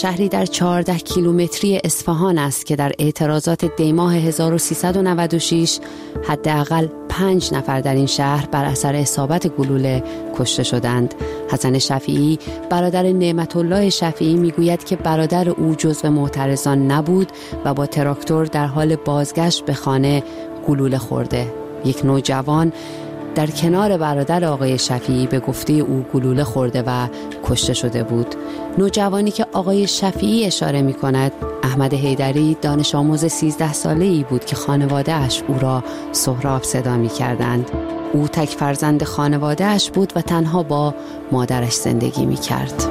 شهری در 14 کیلومتری اصفهان است که در اعتراضات دیماه 1396 حداقل 5 نفر در این شهر بر اثر اصابت گلوله کشته شدند. حسن شفیعی برادر نعمت الله شفیعی میگوید که برادر او جزو معترضان نبود و با تراکتور در حال بازگشت به خانه گلوله خورده. یک نوجوان در کنار برادر آقای شفیعی به گفته او گلوله خورده و کشته شده بود. نوجوانی که آقای شفیعی اشاره می کند احمد حیدری دانش آموز 13 ساله‌ای بود که خانواده اش او را سهراب صدا می کردند. او تک فرزند خانواده اش بود و تنها با مادرش زندگی می کرد.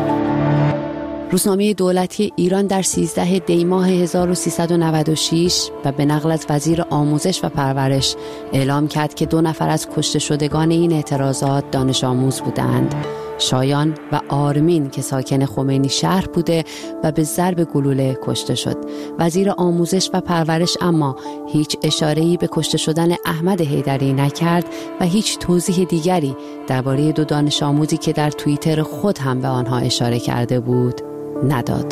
روزنامه دولتی ایران در 13 دی ماه 1396 و به نقل از وزیر آموزش و پرورش اعلام کرد که 2 نفر از کشته شدگان این اعتراضات دانش آموز بودند. شایان و آرمین که ساکن خمینی شهر بوده و به ضرب گلوله کشته شد. وزیر آموزش و پرورش اما هیچ اشاره‌ای به کشته شدن احمد حیدری نکرد و هیچ توضیح دیگری درباره 2 دانش آموزی که در توییتر خود هم به آنها اشاره کرده بود نداد.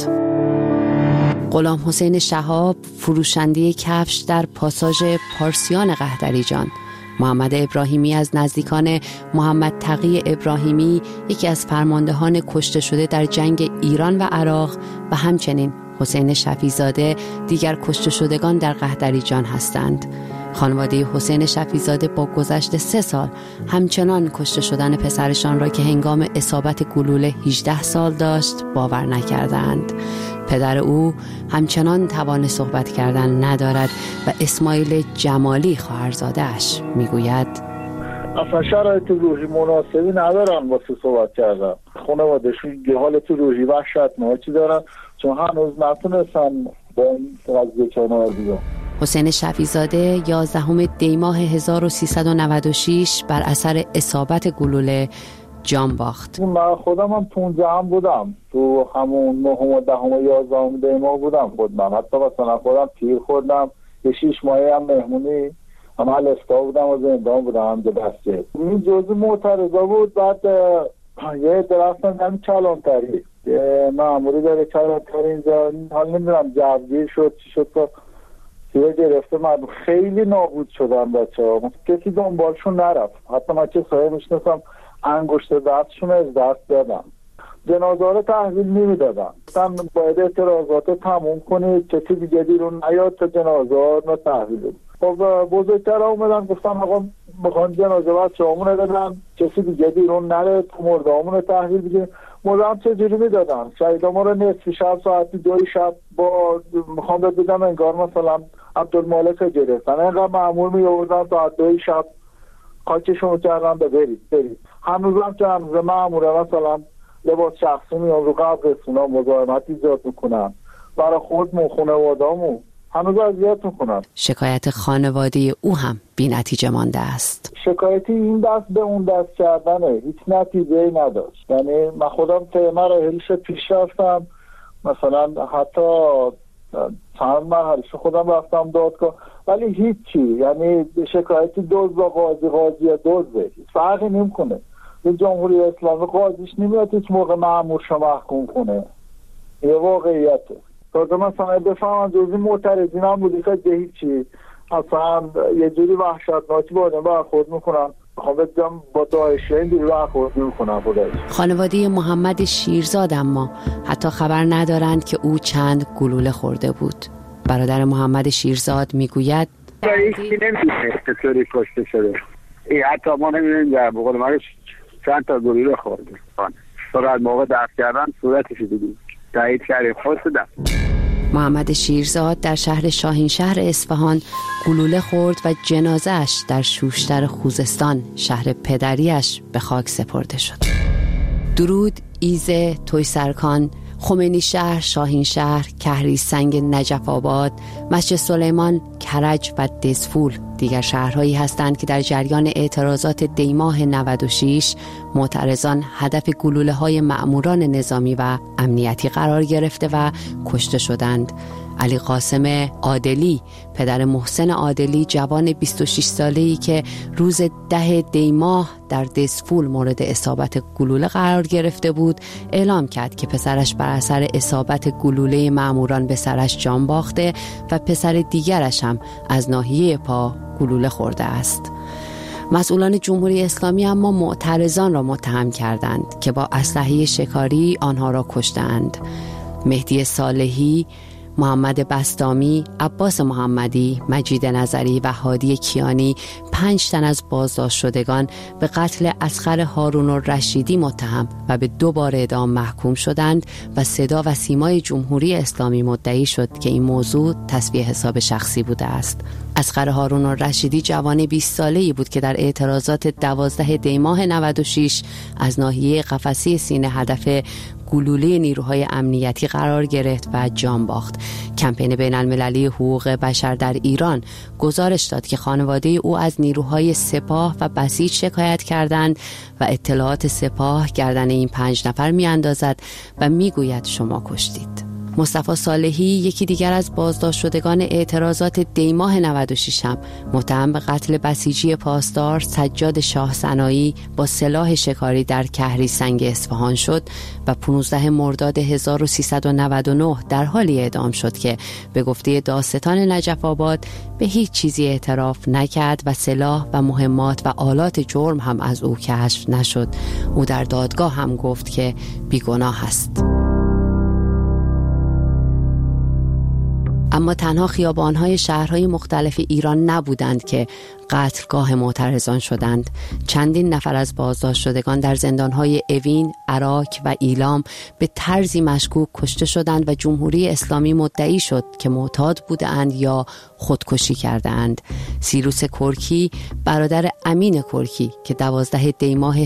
غلام حسین شهاب، فروشنده کفش در پاساژ پارسیان قحطریجان. محمد ابراهیمی از نزدیکان محمد تقی ابراهیمی، یکی از فرماندهان کشته شده در جنگ ایران و عراق، و همچنین حسین شفیع‌زاده دیگر کشته شدگان در قحطریجان هستند. خانواده حسین شفیع‌زاده با گذشت 3 سال همچنان کشته شدن پسرشان را که هنگام اصابت گلوله 18 سال داشت باور نکردند. پدر او همچنان توان صحبت کردن ندارد و اسماعیل جمالی خواهرزاده‌اش میگوید اصلا شرایط روحی مناسبی ندارن واسه صحبت کردن. خانواده‌شون حالت روحی وحشتناکی دارن چون هنوز نتونستن با این قضیه کنار بیان. حسین شفیع‌زاده 11 دی ماه 1396 بر اثر اصابت گلوله جان باخت. من خودم هم 15 بودم، تو همون 9 و 10 و 11 دی ماه بودم خودم. حتی مثلا خودم پیر خوردم، یه 6 ماهی هم مهمونی هم الاستا بودم و زندان بودم هم دسته. این جزء معترضا بود. بعد یه درستم همین کلانتری معمولی داره کلانتری اینجا، حال نمیدونم جوگیر شد چی شد که سیره گرفته. من خیلی نابود شدم بچه ها، کسی دنبالشون نرفت. حتی من چه سایه میشنستم انگشت دستشون از دست دادم. جنازه رو تحویل نمیدادم. گفتم باید اعتراضات تموم کنید، کسی دیگه بیرون نیاد تا جنازه رو تحویل بدید. خب بزرگتر اومدن گفتم آقا میخوان جنازه بچه همونه بدن، کسی دیگه بیرون نره، تو مرده همونه تحویل بدید. مرده هم چجوری میدادن؟ شهیدا ما رو نصف شب ساعتی 2 شب با میخوام بدم انگار مثلا عبدالمالک گرفتن، اینقدر معمول می آوردن تا 2 شب خاکشون کردن به برید. هنوز هم که هنوز معموله مثلا لباس شخصی میان رو قبرستونا مزاحمت ایجاد میکنن، برای خودمون خانواده‌مون هنوز اذیت میکنن. شکایت خانواده او هم بی نتیجه مانده است. شکایتی این دست به اون دست کردنه، هیچ نتیجه‌ای نداشت. یعنی من خودم طی مراحلش پیش رفتم، مثلا حتی چند مرحله‌اش خودم رفتم دادگاه، ولی هیچی. یعنی شکایتی دوز با قاضی دوزه، فرقی نمیکنه. جمهوری اسلامی قاضیش نمیاد هیچ موقع مأمورش رو محکوم کنه. یه واقعیته. تازه مثلا بفهمم جزی معترضین هم بودی که هیچی، اصلا یه جوری وحشتناکی با آدم برخورد میکنن. خواهدم با داعشی اینجوری برخورد میکنن. خانواده محمد شیرزاد اما حتی خبر ندارند که او چند گلوله خورده بود. برادر محمد شیرزاد میگوید هیچی نمیدونه چطوری کشته شده. حتی ما نمیدونیم در بقول مرش چند تا گلوله خورده. فقط موقع دفع کردن صورتش دیدیم. تایید کردیم خود شدم. محمد شیرزاد در شهر شاهینشهر اصفهان گلوله خورد و جنازه‌اش در شوشتر خوزستان شهر پدریش به خاک سپرده شد. درود، ایزه، تویسرکان، خمینی شهر، شاهینشهر، کهریسنگ، نجف آباد، مسجد سلیمان، کرج و دزفول دیگر شهرهایی هستند که در جریان اعتراضات دی ماه 96 معترضان هدف گلوله‌های مأموران نظامی و امنیتی قرار گرفته و کشته شدند. علی قاسم عادلی، پدر محسن عادلی، جوان 26 ساله‌ای که روز 10 دی ماه در دسفول مورد اصابت گلوله قرار گرفته بود، اعلام کرد که پسرش بر اثر اصابت گلوله ماموران به سرش جان باخته و پسر دیگرش هم از ناحیه پا گلوله خورده است. مسئولان جمهوری اسلامی اما معترضان را متهم کردند که با اسلحه شکاری آنها را کشتند. مهدی صالحی، محمد بستامی، عباس محمدی، مجید نظری و هادی کیانی 5 تن از بازداشت شدگان به قتل اصغر هارون الرشیدی متهم و به 2 بار اعدام محکوم شدند و صدا و سیمای جمهوری اسلامی مدعی شد که این موضوع تصفیه حساب شخصی بوده است. اصغر هارون الرشیدی جوان 20 ساله‌ای بود که در اعتراضات 12 دی ماه 96 از ناحیه قفسی سینه هدف گلوله نیروهای امنیتی قرار گرفت و جان باخت. کمپین بین المللی حقوق بشر در ایران گزارش داد که خانواده او از نیروهای سپاه و بسیج شکایت کردند و اطلاعات سپاه گردن این 5 نفر میاندازد و میگوید شما کشتید. مصطفی صالحی، یکی دیگر از بازداشت شدگان اعتراضات دی ماه 96 هم متهم به قتل بسیجی پاسدار سجاد شاه سنایی با سلاح شکاری در کهری سنگ اصفهان شد و 15 مرداد 1399 در حالی اعدام شد که به گفته دادستان نجف آباد به هیچ چیزی اعتراف نکرد و سلاح و مهمات و آلات جرم هم از او کشف نشد. او در دادگاه هم گفت که بیگناه است. اما تنها خیابان‌های شهرهای مختلف ایران نبودند که قتلگاه معترضان شدند. چندین نفر از بازداشت شدگان در زندان‌های اوین، عراق و ایلام به طرزی مشکوک کشته شدند و جمهوری اسلامی مدعی شد که معتاد بودند یا خودکشی کردند. سیروس کرکی، برادر امین کرکی که 12 دی ماه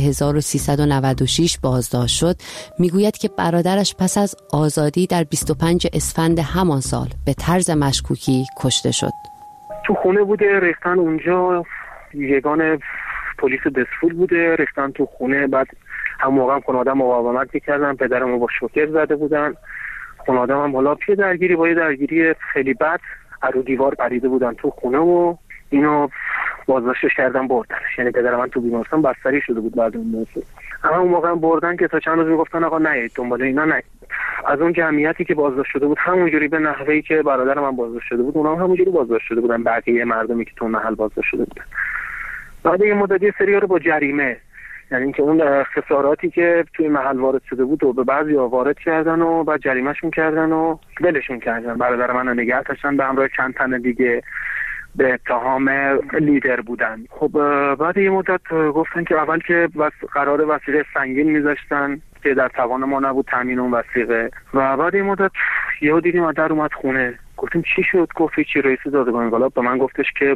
1396 بازداشت شد، میگوید که برادرش پس از آزادی در 25 اسفند همان سال به طرز مشکوکی کشته شد. تو خونه بوده، ریختن اونجا، یگان پلیس دسفول بوده، ریختن تو خونه. بعد هم موقع هم خانواده مقاومت میکردن، پدرمو با شوکر زده بودن. خانواده هم حالا پیش درگیری با یه درگیری خیلی بد رو دیوار پریده بودن تو خونه و اینو بازداشتش کردن بردنش. یعنی پدر من تو بیمارستان بستری شده بود بعد اون موضوع. اما اون موقع بردن که تا چند روز میگفتن آقا نید دنبال اینا نید. از اون جمعیتی که بازداشت شده بود همونجوری به نحوهی که برادر من بازداشت شده بود اونا هم همونجوری بازداشت شده بودن، بقیه مردمی که تو محل بازداشت شده بودن. بعد یه مدتی سری‌ها رو با جریمه، یعنی اینکه اون خساراتی که توی محل وارد شده بود و به بعضی‌ها وارد کردن و بعد جریمه‌شون کردن و ولشون کردن. برادر من رو نگه داشتن به همراه چند تن دیگه به اتهام لیدر بودن. خب بعد یه مدت گفتن که اول که قرار وثیقه سنگین میذاشتن که در توان ما نبود تامین اون وثیقه، و بعد یه مدت یهو دیدیم مادر اومد خونه. گفتیم چی شد؟ گفت چی، رئیس دادگاه انقلاب به من گفتش که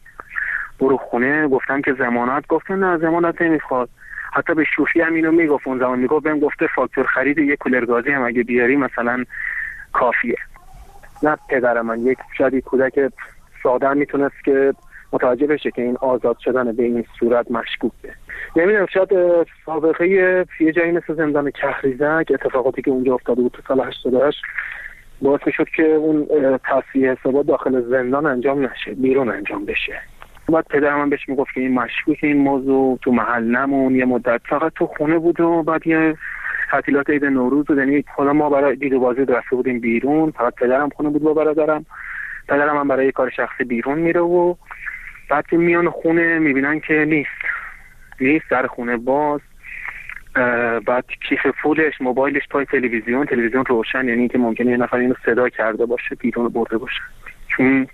برو خونه. گفتم که ضمانت؟ گفتن نه ضمانت نمیخواد. حتی به شوخی هم اینو میگفت اون زمان، میگفت بهم گفته فاکتور خرید یک کولر گازی هم اگه بیاری مثلا کافیه. نه پدر من یک شاید کودک ساده میتونست که متوجه بشه که این آزاد شدن به این صورت مشکوکه. نمیدونم شاید سابقه یه جایی مثل زندان کهریزک، اتفاقاتی که اونجا افتاده بود تو سال 88 باعث میشد که اون تصفیه حسابات داخل زندان انجام نشه، بیرون انجام بشه. بعد پدرم من بهش میگفت که این مشکوکه، این موضوع تو محل نمون. یه مدت فقط تو خونه بود و بعد یه تعطیلات عید نوروز بود، یعنی خدا ما برای دید و بازی رفته بودیم بیرون، فقط پدرم خونه بود با برادرم. پدرم هم برای کار شخصی بیرون میره و بعد که میان خونه میبینن که نیست در خونه باز. بعد کیف پولش، موبایلش پای تلویزیون روشن، یعنی که ممکنه یه نفر اینو صدا کرده باشه بیرون برده باشه. چون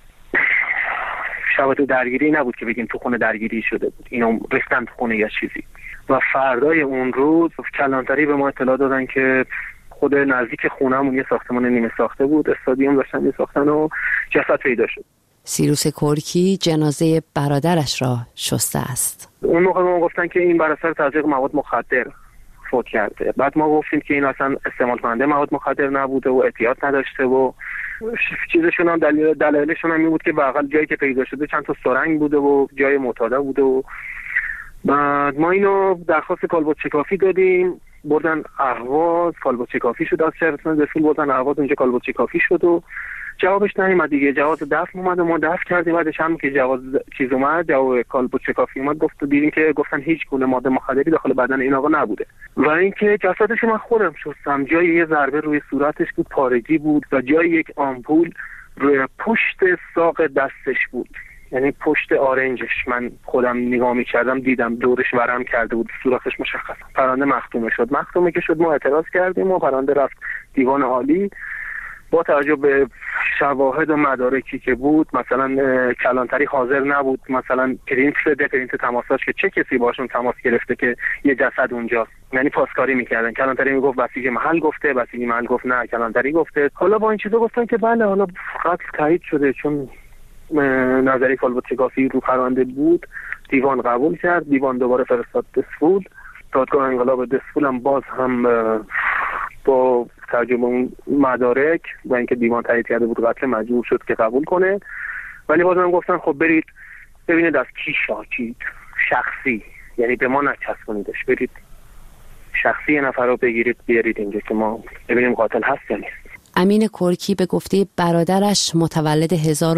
شبات درگیری نبود که بگیم تو خونه درگیری شده بود، اینو ریختن تو خونه یا چیزی. و فردای اون روز کلانتری به ما اطلاع دادن که خود نزدیک خونه‌مون یه ساختمان نیمه ساخته بود، استادیوم داشتن می‌ساختن و جسد پیدا شد. سیروس کرکی جنازه برادرش را شسته است. اون موقع ما گفتن که این بر اثر تزریق مواد مخدر فوت کرده. بعد ما گفتیم که این اصلا استعمال کننده مواد مخدر نبوده و احتیاط نداشته و چیزشون هم دلایلشون هم این بود که بغل جایی که پیدا شده چند تا سرنگ بوده و جای معتاده بوده. و بعد ما اینو درخواست کالبد شکافی دادیم بردن اهواز، کالبوچه کافی شد، از شهرستان دسفول بردن اهواز، اونجا کالبوچه کافی شد و جوابش نیومد دیگه. جواز دفن اومد و ما دفن کردیم. بعدش هم که جواز چیز اومد، جواب کالبوچه کافی اومد، دیدیم که گفتن هیچ گونه ماده مخدری داخل بدن این آقا نبوده. و اینکه جسدش من خودم شستم، جای یه ضربه روی صورتش بود، پارگی بود و جای یک آمپول روی پشت ساق دستش بود، یعنی پشت آرنجش. من خودم نگاه می‌کردم دیدم دورش ورم کرده بود، صورتش مشخص. پرونده مختومه شد. مختومه که شد ما اعتراض کردیم و پرونده رفت دیوان عالی. با توجه به شواهد و مدارکی که بود، مثلا کلانتری حاضر نبود، مثلا پرینت تماساش که چه کسی باشون تماس گرفته که یه جسد اونجاست، یعنی پاسکاری میکردن. کلانتری میگفت بسیج محل گفته، بسیج محل گفت نه کلانتری گفته. حالا با این چیزا گفتن که بله حالا قتل تایید شده، چون نظری کالبوچه کافی رو پرونده بود. دیوان قبول کرد، دیوان دوباره فرستاد دسفول. دادگاه انقلاب دسفول هم باز هم با ترجمه اون مدارک و اینکه دیوان تایید کرده بود قتل مجبور شد که قبول کنه. ولی بازم گفتن خب برید ببینید از کی شاکید، شخصی، یعنی به ما نچسبونیدش، برید شخصی یه نفر رو بگیرید بیارید اینجا که ما ببینیم قاتل هست یا نیست. امین کرکی به گفته برادرش متولد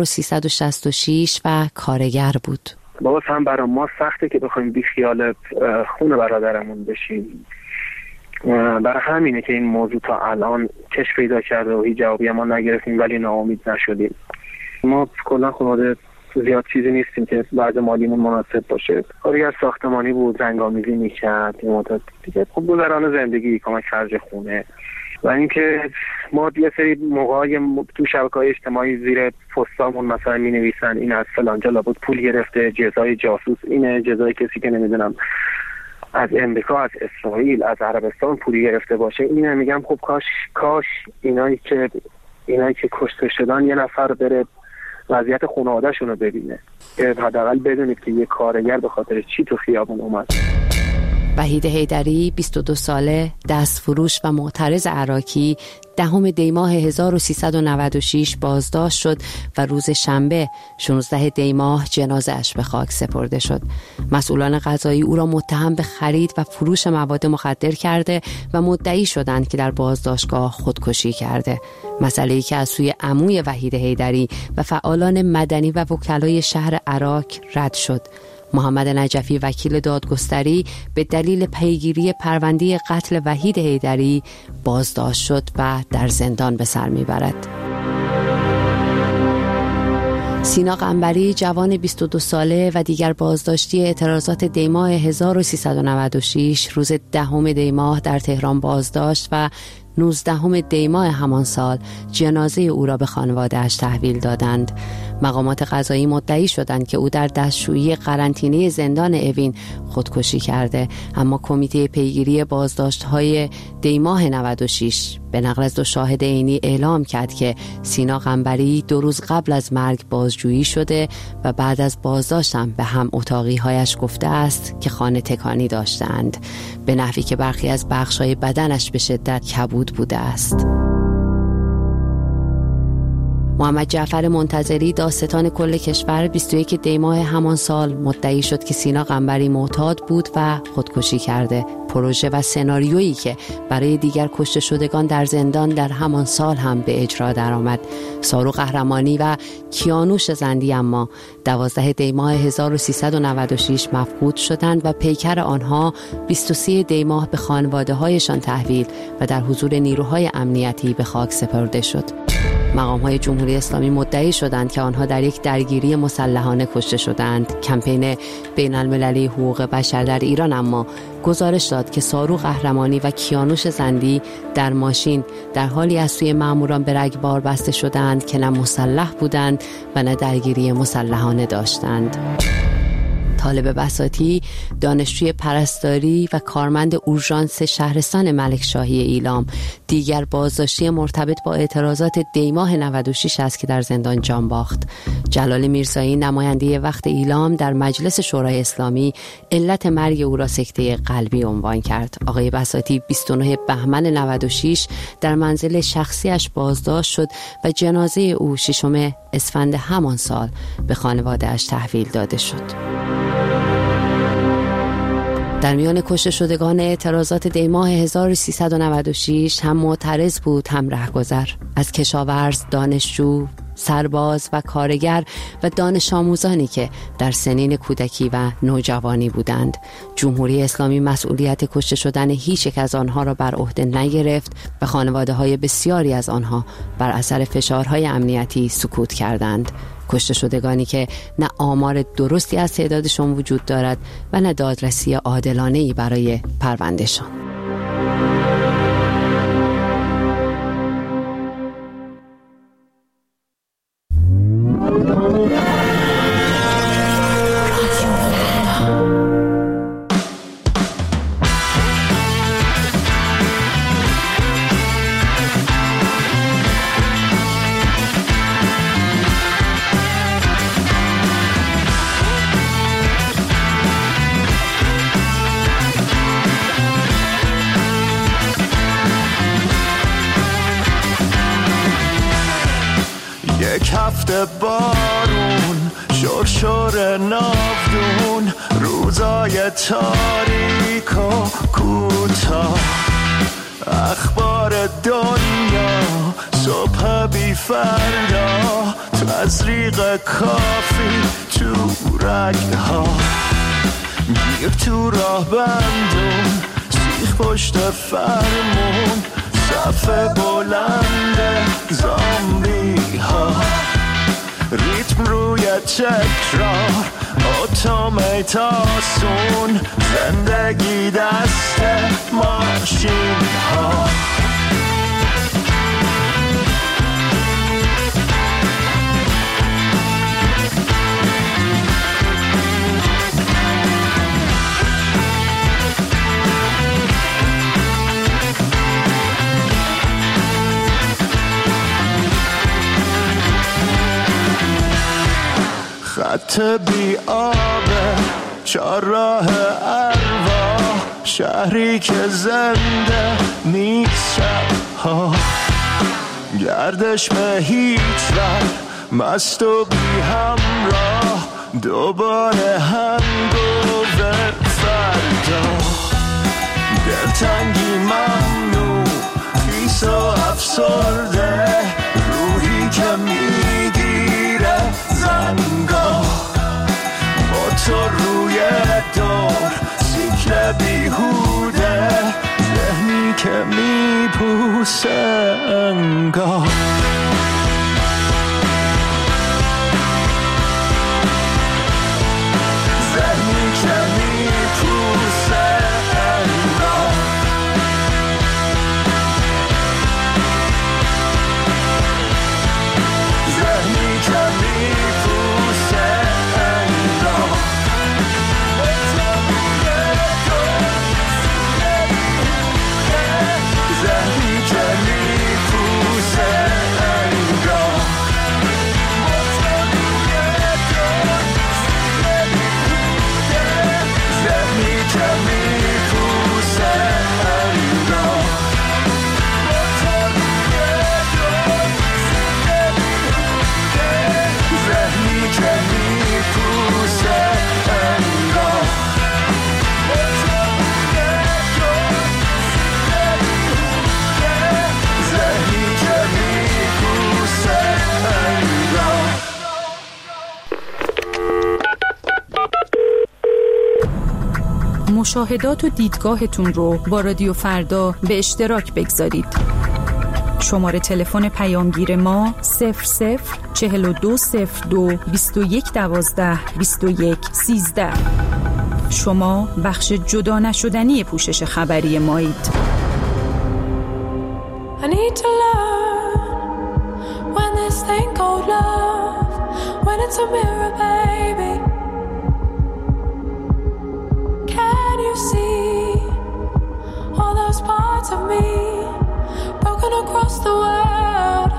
1366 و کارگر بود. باز هم برای ما سخته که بخوایم بی خیال خون برادرمون بشیم. برای همینه که این موضوع تا الان کش پیدا کرده و هیچ جوابی ما نگرفتیم، ولی ناامید نشدیم. ما کلا خانواده زیاد چیزی نیستیم که بعد مالیمون مناسب باشه. کارگر ساختمانی بود، رنگ‌آمیزی می‌کرد، این مدت دیگه خب گذران زندگی، کمک خرج خونه. و اینکه ما یه سری موقعای تو شبکه‌های اجتماعی زیر پستامون مثلا می‌نویسن این از فلانجا لابد پول گرفته، جزای جاسوس اینه، جزای کسی که نمیدونم از امریکا، از اسرائیل، از عربستان پولی گرفته باشه. اینه میگم خب کاش اینایی که کشته شدن یه نفر بره وضعیت خانواده‌شون رو ببینه، که حداقل بدونید که یه کارگر به خاطر چی تو خیابون اومد. وحید حیدری 22 ساله، دستفروش و معترض عراقی 10 دی ماه 1396 بازداشت شد و روز شنبه 16 دی ماه جنازه‌اش به خاک سپرده شد. مسئولان قضایی او را متهم به خرید و فروش مواد مخدر کرده و مدعی شدند که در بازداشتگاه خودکشی کرده. مسئله‌ای که از سوی عموی وحید حیدری و فعالان مدنی و وکلای شهر عراق رد شد. محمد نجفی وکیل دادگستری به دلیل پیگیری پرونده قتل وحید حیدری بازداشت شد و در زندان به سر میبرد. سینا قنبری جوان 22 ساله و دیگر بازداشتی اعتراضات دی ماه 1396 روز 10 دی ماه در تهران بازداشت و 19 دی ماه همان سال جنازه او را به خانواده‌اش تحویل دادند. مقامات قضایی مدعی شدند که او در دستشویی قرنطینه زندان اوین خودکشی کرده، اما کمیته پیگیری بازداشت‌های دی ماه 96 به نقل از 2 شاهد عینی اعلام کرد که سینا قنبری 2 روز قبل از مرگ بازجویی شده و بعد از بازداشتم به هم اتاقی‌هایش گفته است که خانه تکانی داشتند، به نحوی که برخی از بخش‌های بدنش به شدت کبود بوده است. محمد جعفر منتظری داستان کل کشور 21 دی ماه همان سال مدعی شد که سینا قنبری معتاد بود و خودکشی کرده. پروژه و سناریویی که برای دیگر کشته شدگان در زندان در همان سال هم به اجرا درآمد. سارو قهرمانی و کیانوش زندی اما 12 دی ماه 1396 مفقود شدند و پیکر آنها 23 دی ماه به خانواده‌هایشان تحویل و در حضور نیروهای امنیتی به خاک سپرده شد. مقام‌های جمهوری اسلامی مدعی شدند که آنها در یک درگیری مسلحانه کشته شدند. کمپین بین‌المللی حقوق بشر در ایران اما گزارش داد که سارو قهرمانی و کیانوش زندی در ماشین در حالی از سوی ماموران به رگبار بسته شدند که نه مسلح بودند و نه درگیری مسلحانه داشتند. طالب بساطی، دانشجوی پرستاری و کارمند اورژانس شهرستان ملکشاهی ایلام، دیگر بازداشتی مرتبط با اعتراضات دی ماه 96 است که در زندان جان باخت. جلال میرزایی نماینده وقت ایلام در مجلس شورای اسلامی علت مرگ او را سکته قلبی عنوان کرد. آقای بساطی 29 بهمن 96 در منزل شخصیش بازداشت شد و جنازه او 6 اسفند همان سال به خانواده‌اش تحویل داده شد. در میان کشته شدگان اعتراضات دیماه 1396 هم معترض بود هم رهگذر. از کشاورز، دانشجو، سرباز و کارگر و دانش آموزانی که در سنین کودکی و نوجوانی بودند. جمهوری اسلامی مسئولیت کشته شدن هیچ یک از آنها را بر عهده نگرفت و خانواده های بسیاری از آنها بر اثر فشارهای امنیتی سکوت کردند. کشته شدگانی که نه آمار درستی از تعدادشان وجود دارد و نه دادرسی عادلانه‌ای برای پروندهشان. هفته بارون شرشر ناودون روزای تاریک و کوتاه اخبار دنیا صبح بی فردا تزریق کافی تو رگها گیر تو راه بندون سیخ پشت فرمون صف بلند زامبی ها ریتم روی تکرار اتوماتاسون زندگی دست ماشین ها خط بی آبه چهارراه ارواح شهری که زنده نیست شبها گردش به هیچ ور مست و بی همراه دوباره هنگوور فردا دلتنگی ممنوع خیس و افسرده روحی که میگیره زنگا با تو روی دور سیکل بیهوده ذهنی که میپوسه انگار ذهنی که میپوسه انگار ذهنی که میپوسه انگار ذهنی که میپوسه انگار ذهنی که میپوسه انگار ذهنی که میپوسه انگار ذهنی که میپوسه انگار مشاهدات و دیدگاهتون رو با رادیو فردا به اشتراک بگذارید. شماره تلفن پیامگیر ما 004202 2112 2113. شما بخش جدا نشدنی پوشش خبری مایید. I need to learn when this thing called love, when it's a mirror, baby. Can you see all those parts of me broken across the world?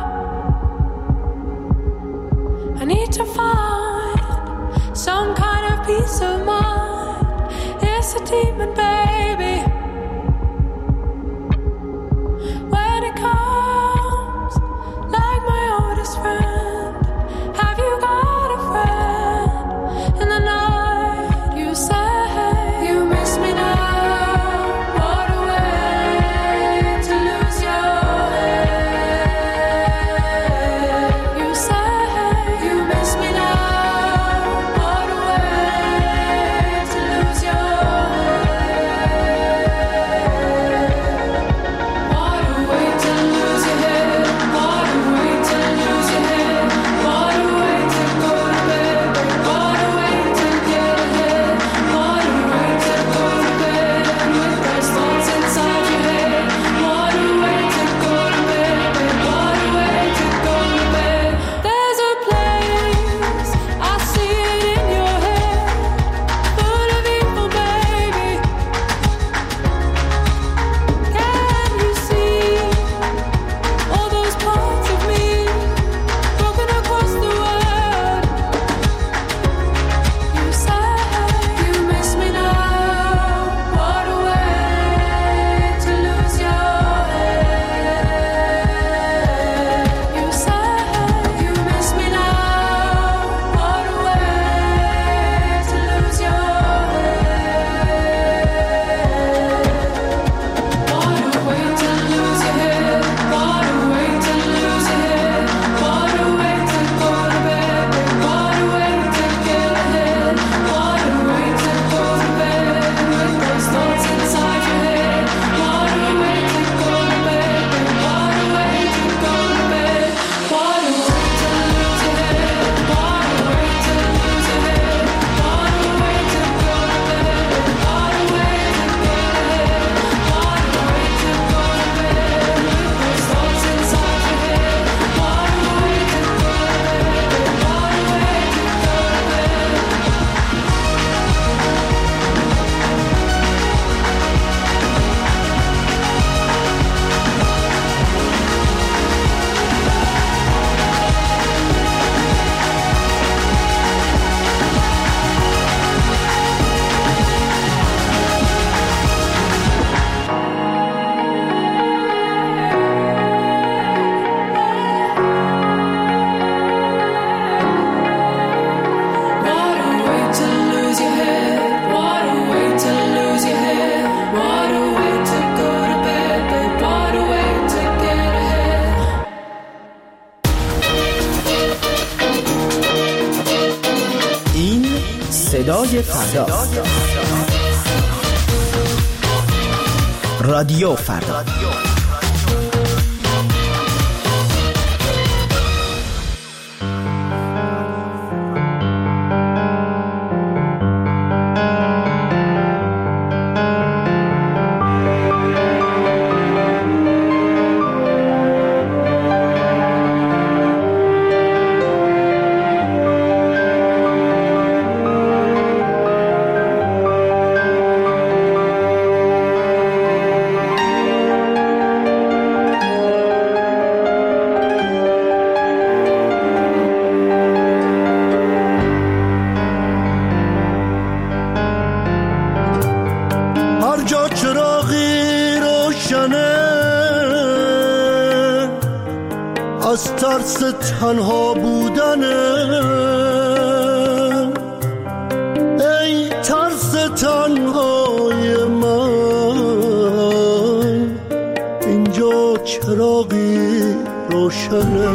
I need to find some kind of peace of mind. It's a demon, baby. When it comes like my oldest friend, have you got a friend? صدای فردا. رادیو فردا. از ترس تنها بودنه، ای ترس تنهای من، اینجا چراغی روشنه.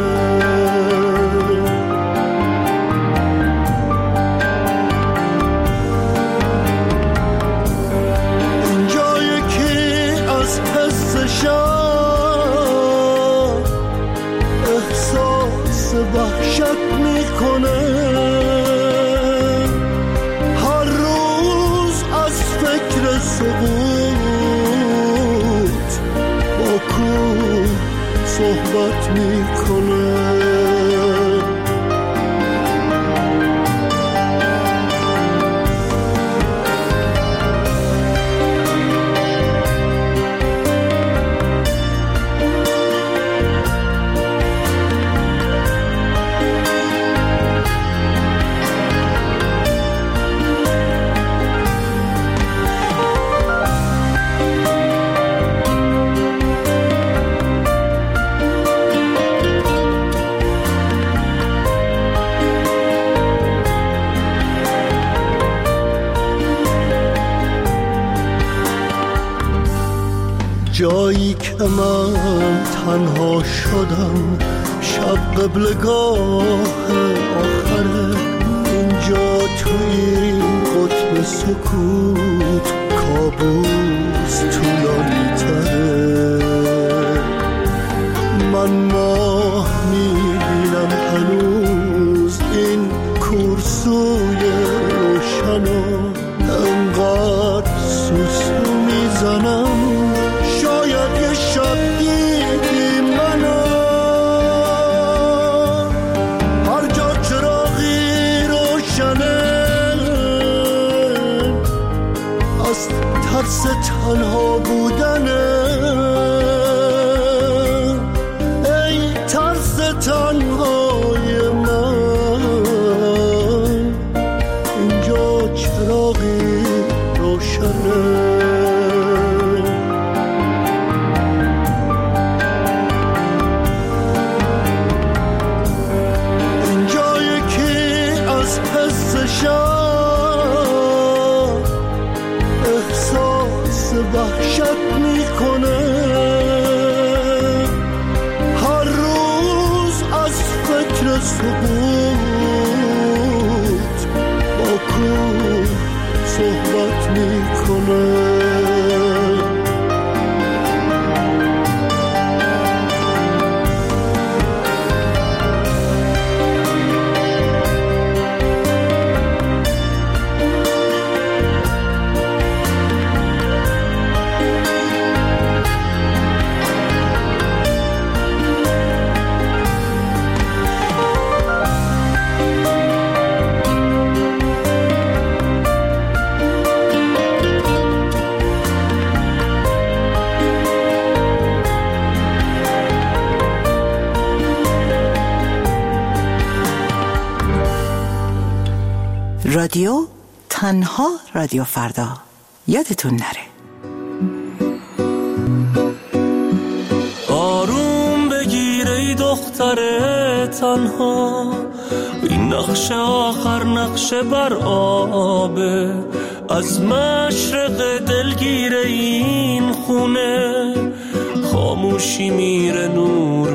اینجا یکی از حس احساس وحشت میکنه، هر روز از فکر سقوط با کوه صحبت میکنه. جایی که من تنها شدم، شب قبلگاه آخره، اینجا تو این قطب سکوت کابوس طولانی تره. من ماه میبینم هنوز این کورسوی روشنو، انقدر سوسو میزنم شاید یه شب دیدی منو. هر جا چراغی روشنه، از ترس تنها بودنه، ای ترس تنهای من، اینجا چراغی روشنه. احساس وحشت میکنه، هر روز از فکر سقوط با کوه صحبت میکنه. رادیو تنها رادیو فردا، یادتون نره. آروم بگیر ای دختر تنها، این نقش آخر نقش بر آبه، از مشرق دلگیر این خونه، خاموشی میره نور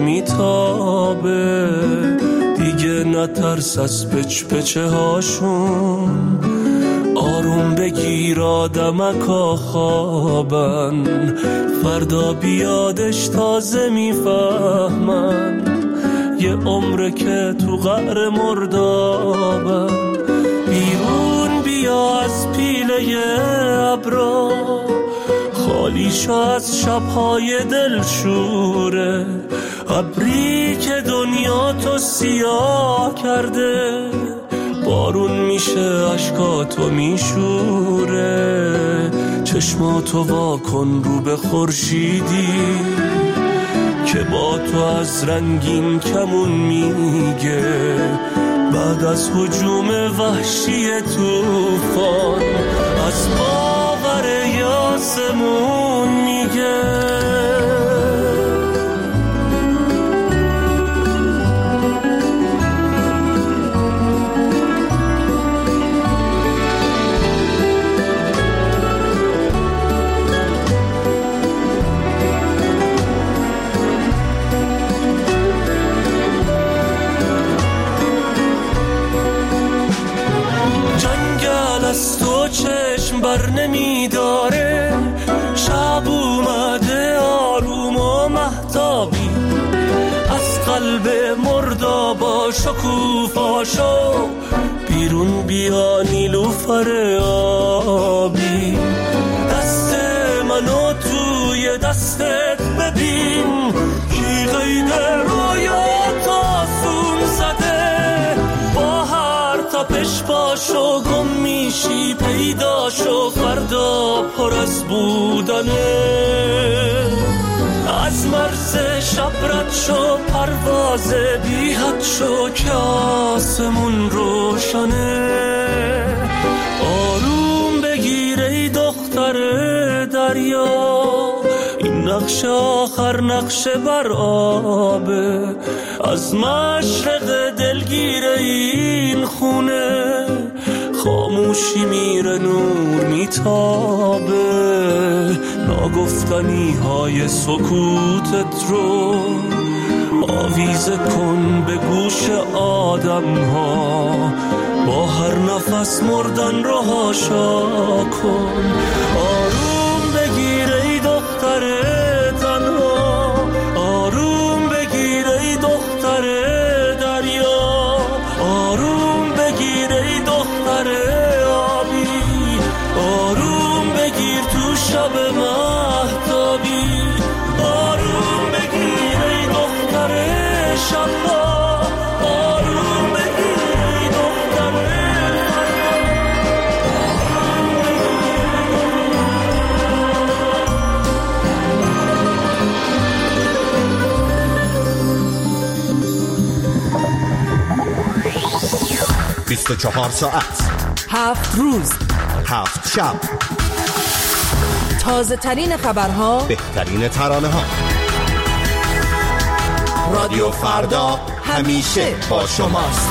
میتابه، دیگه نترس از پچ پچه هاشون، آروم بگیر آدمکا خوابن، فردا بیادش تازه میفهمن، یه عمره که تو قعر مردابن. بیرون بیا از پیله ابرا، خالی شو از شبهای دلشوره، ابری که دنیا تو سیاه کرده، بارون میشه اشکاتو میشوره. چشماتو وا کن رو به خورشیدی که با تو از رنگین کمون میگه، بعد از هجوم وحشی طوفان از باور آسمون میگه. از تو چشم بر نمیداره، شب اومده آروم و مهتابی، از قلب مردابا شکوفاشو بیرون بیا نیلوفر آبی. دست منو توی دستت ببین، کی قید رویات آسون زده، با هر تپش پاشو گم میشی پیداشو، فردا پر از بودنه. از مرز شب رد شو، پرواز بی حد شو که آسمون روشنه. آروم بگیر ای دختر دریا، این نقش آخر نقش بر آبه، از مشرق دلگیر این خونه، خاموشی میره نور میتابه. ناگفتنی های سکوتت رو آویزه کن به گوش آدم ها، با هر نفس مردن رو هاشا کن. آروم بگیر ای دختر تنها، آروم بگیر ای دختر دریا، آروم بگیر ای دختر آبی، آروم بگیر تو شب مهتابی، آروم بگیر ای دختر شبا، آروم بگیر ای دختر فردا. 24 ساعت 7 روز 7 شب، تازه ترین خبرها، بهترین ترانه ها. رادیو فردا همیشه با شماست.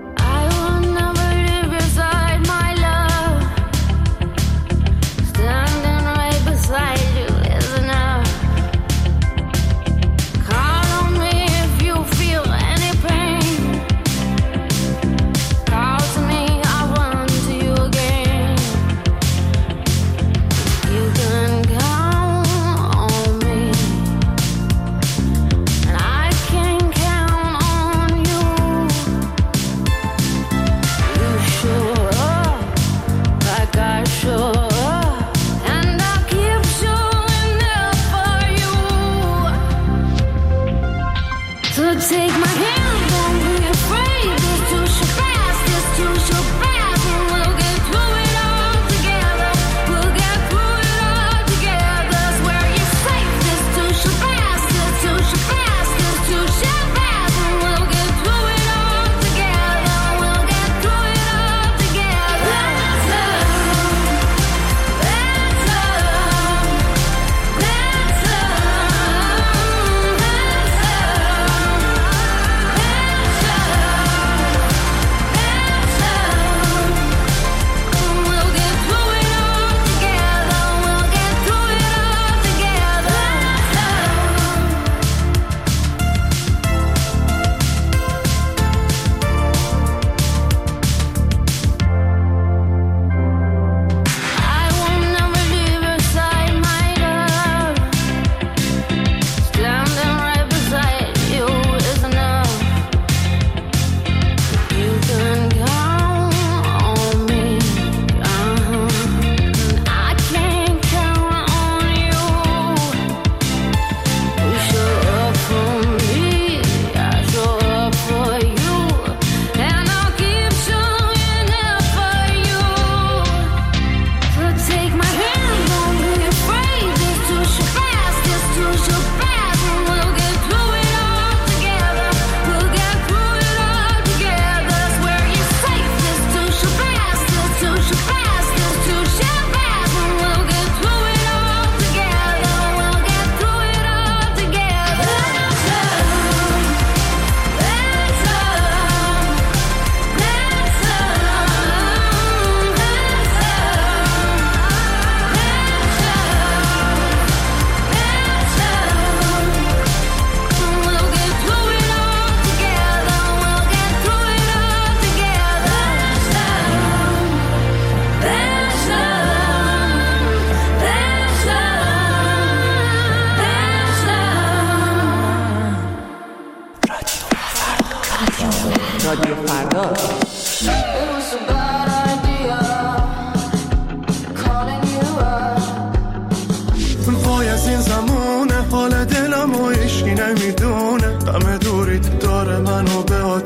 Stand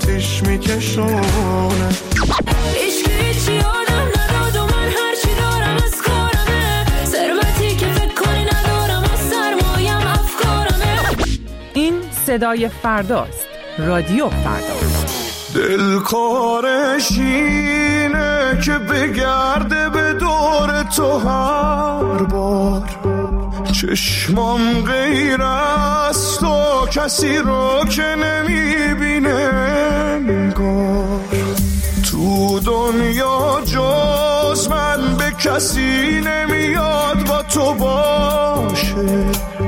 آتیش میکشونه. عشق هیچی آدم نداد و من هرچی دارم از کارمه، ثروتی که فکر کنی ندارم و سرمایم افکارمه. این صدای فرداست. رادیو فردا. دل کارش اینه که بگرده به دور تو هر بار، چشمام غیر از تو کسی رو که نمیبینه انگار. تو دنیا جز من به کسی نمیاد با تو باشه،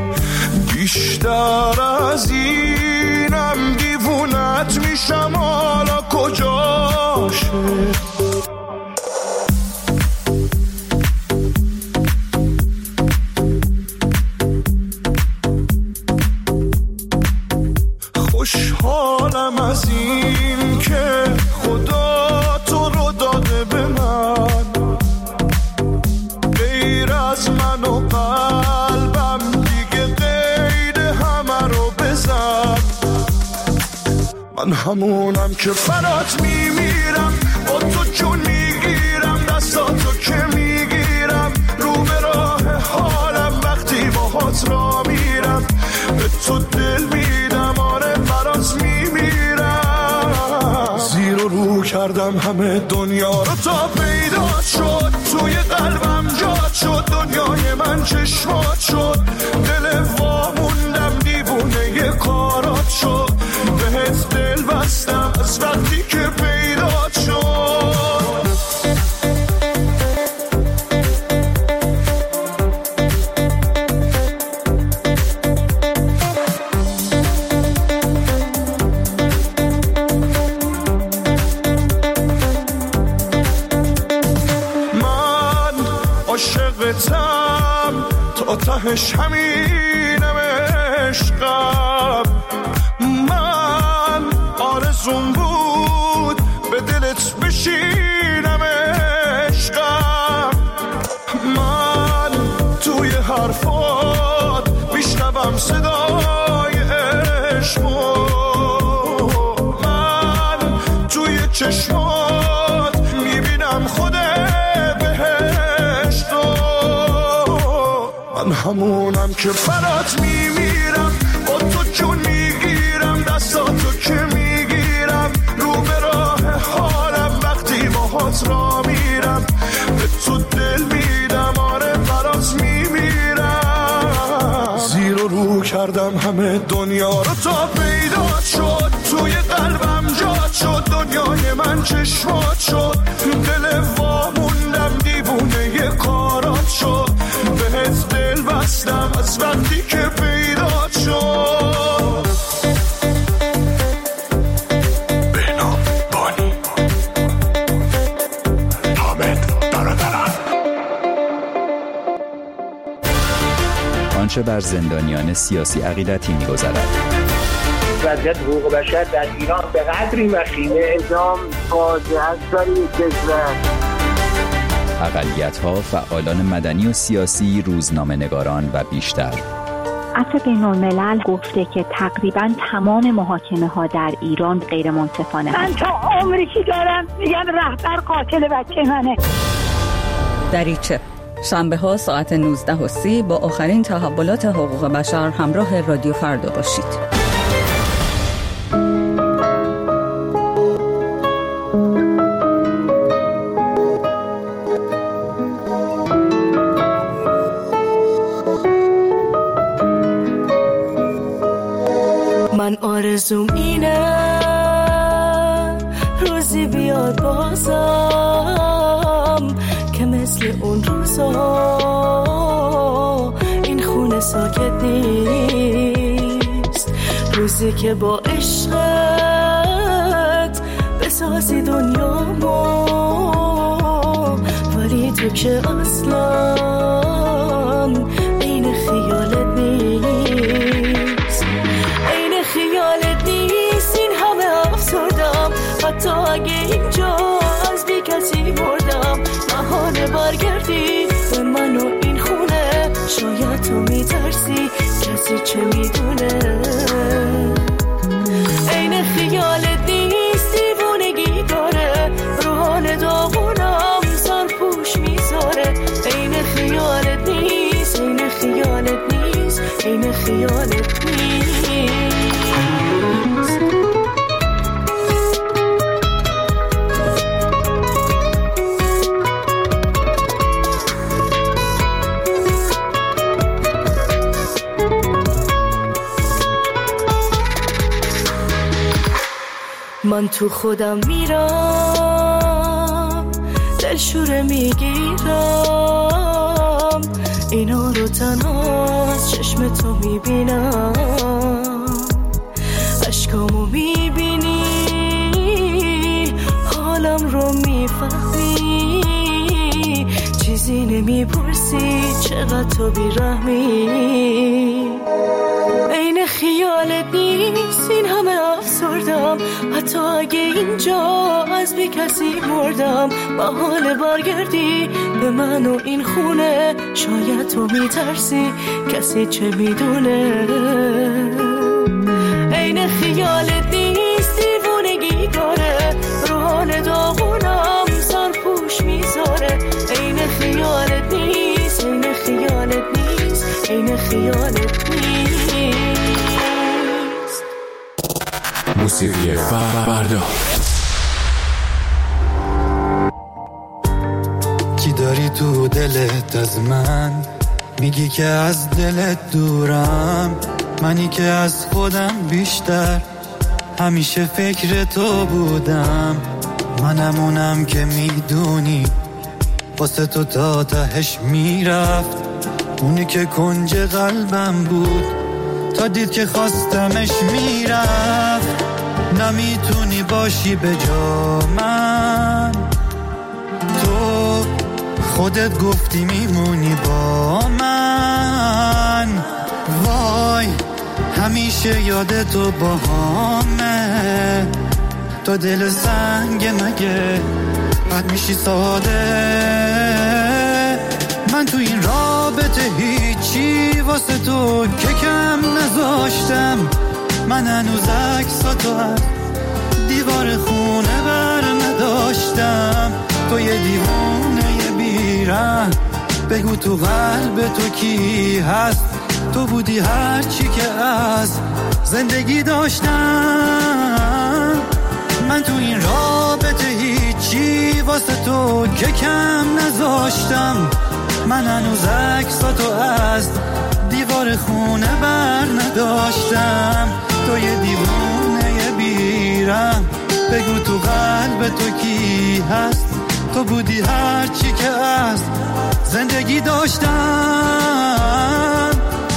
بیشتر از اینم دیوونت میشم حالا کجاشه. خوشحالم از این که خدا تو رو داده به من، غیر از من و قلبم دیگه غیر همه رو بزن. من همونم که برات میمیرم، با تو جون میگیرم، دستاتو که میگیرم، رو به راه حالم وقتی باهات را میرم، به تو دل میدم، آره برات میمیرم. زیر و رو کردم همه دنیا رو تا پیدا شد، توی قلبم جات شد، دنیای من چشمات شد، دل واموندم دیوونه ی کارات شد، بهت دل بستم از وقتی که پیدا شد. من عاشقتم تا تهش همینم عشقم، من آرزوم بود به دلت بشینم عشقم، من توی حرفات میشنوم صدای عشقو، من توی چشمات میبینم خود بهشتو. من همونم که برات میمیرم، با تو جون میگیرم، دستاتو که میگیرم، رو به راه حالم وقتی باهات را میرم، به تو دل میدم، آره برات میمیرم. زیر و رو کردم همه دنیا رو تا پیدا شد، توی قلبم جات شد، دنیای من چشمات شد، دل واموندم دیوونه ی کارات شد، بهت دل بستم از وقتی که پیدا شد. بهنام بانی، حامد برادران. آنچه بر زندانیان سیاسی عقیدتی می‌گذرد. وضعیت حقوق بشر در ایران به قدری وخیمه، اعدام فاجعه است برای کشور. اقلیت‌ها، فعالان مدنی و سیاسی، روزنامه‌نگاران و بیشتر. عفو بین‌الملل گفته که تقریباً تمام محاکمه‌ها در ایران غیر منصفانه من تا عمری که دارم میگم رهبر قاتل بچه منه. دریچه شنبه‌ها ساعت 19:30 با آخرین تحولات حقوق بشر همراه رادیو فردا باشید. من آرزوم اینه روزی بیاد بازم که مثل اون روزا این خونه ساکت نیست، روزی که با عشقت بسازی دنیامو، ولی تو که اصلا این خیالت نیست، این خیالت نیست، این همه افسردم، حتی اگه اینجا از بی کسی مردم، بهانه برگردی به من و این خونه، شاید تو میترسی کسی چه میدونه، این خیالت نیست، خیالت نیست. من تو خودم میرم دلشوره میگیرم، اینا رو تنها از چشم تو میبینم، اشکامو میبینی حالم رو میفهمی، چیزی نمیپرسی چقدر تو بیرحمی. این خیالت نیست این همه افسردم، حتی اگه اینجا از بی کسی مردم، محاله برگردی به من و این خونه، شاید تو میترسی کسی چه میدونه. این خیالت نیست دیوونگی داره، رو حال داغونم سرپوش میذاره. این خیالت نیست، این خیالت نیست، این خیالت نیست. موسیقی فردا. کی داری تو دلت از من؟ میگی که از دلت دورم، منی که از خودم بیشتر همیشه فکر تو بودم. منم اونم که میدونی واسه تو تا تهش میرفت، اونی که کنج قلبم بود تا دید که خواستمش میرفت. نمیتونی باشی به جا من، تو خودت گفتی میمونی با من. وای همیشه یاد تو با همه، تو دل سنگ مگه بد میشی ساده. من تو این رابطه هیچی واسه تو که کم نذاشتم، من هنوز عکساتو از دیوار خونه بر نداشتم. تو یه دیوونه بیرم، بگو تو قلب تو کی هست؟ تو بودی هرچی که از زندگی داشتم. من تو این رابطه هیچی واسه تو که کم نذاشتم، من هنوز عکساتو از دیوار خونه بر نداشتم. تو یه دیوونه بیرم، بگو تو قلب تو کی هست؟ تو بودی هرچی که از زندگی داشتم.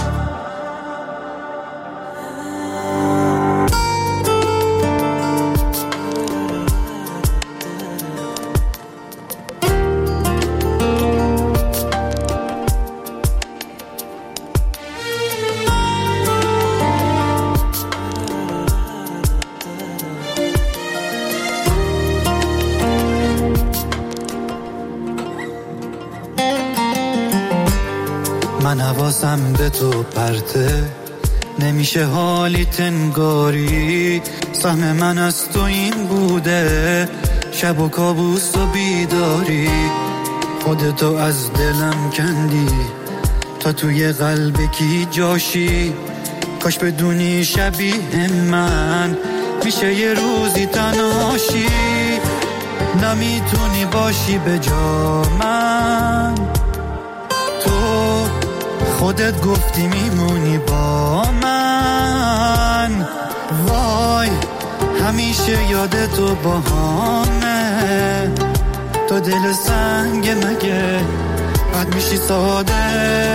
من حواسم به تو پرته، نمیشه حالی تنگاری. سهم من از تو این بوده، شب و کابوس و بیداری. خودتو از دلم کندی تا توی قلب کی جاشی. کاش بدونی شبیه من میشه یه روزی تنهاشی. نمیتونی باشی به جا من، تو خودت گفتی میمونی با من. وای همیشه یاد تو با همه، تو دل سنگ مگه بد میشی ساده.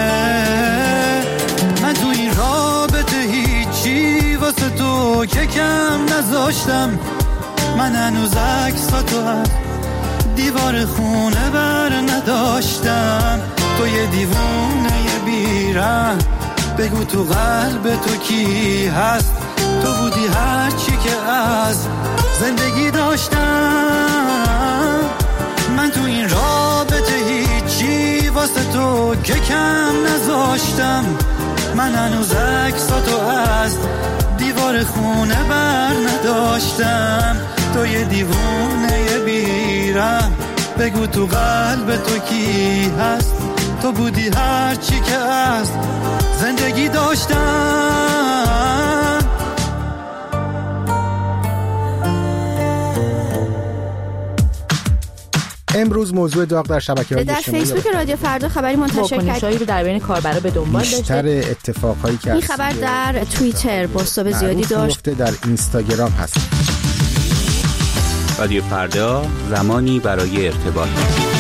من تو این رابطه هیچی واسه تو که کم نذاشتم، من هنوز عکساتو از دیوار خونه بر نداشتم. تو یه دیوونه بیرم، بگو تو قلب تو کی هست؟ تو بودی هرچی که از زندگی داشتم. من تو این رابطه هیچی واسه تو که کم نذاشتم، من هنوز عکساتو از دیوار خونه بر نداشتم. تو یه دیوونه بیرم، بگو تو قلب تو کی هست؟ تو بودی هر چی که از زندگی داشتم. امروز موضوع داغ در شبکه‌های اجتماعی در فیسبوک رادیو فردا خبری منتشر کرد رو در بین کاربرا به دنبال داشته. بیشتر اتفاقایی که این خبر در توییتر بازتاب زیادی داشت. در اینستاگرام هست. رادیو فردا، زمانی برای ارتباط.